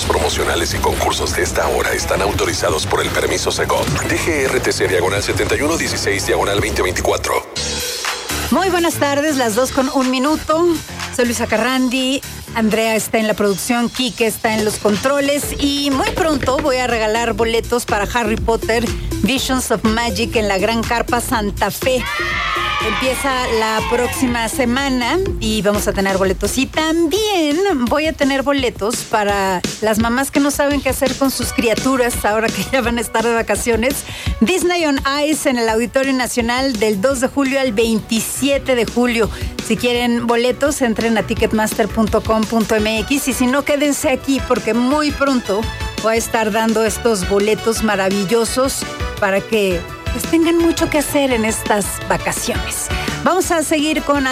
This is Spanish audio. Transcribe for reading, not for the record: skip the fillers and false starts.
Los promocionales y concursos de esta hora están autorizados por el permiso Segov. DGRTC /7116/2024. Muy buenas tardes, las 2:01. Soy Luisa Carrandi. Andrea está en la producción, Quique está en los controles y muy pronto voy a regalar boletos para Harry Potter Visions of Magic en la Gran Carpa Santa Fe. Empieza la próxima semana y vamos a tener boletos. Y también voy a tener boletos para las mamás que no saben qué hacer con sus criaturas ahora que ya van a estar de vacaciones. Disney on Ice en el Auditorio Nacional del 2 de julio al 27 de julio. Si quieren boletos, entren a ticketmaster.com.mx y si no, quédense aquí porque muy pronto voy a estar dando estos boletos maravillosos para que pues tengan mucho que hacer en estas vacaciones. Vamos a seguir con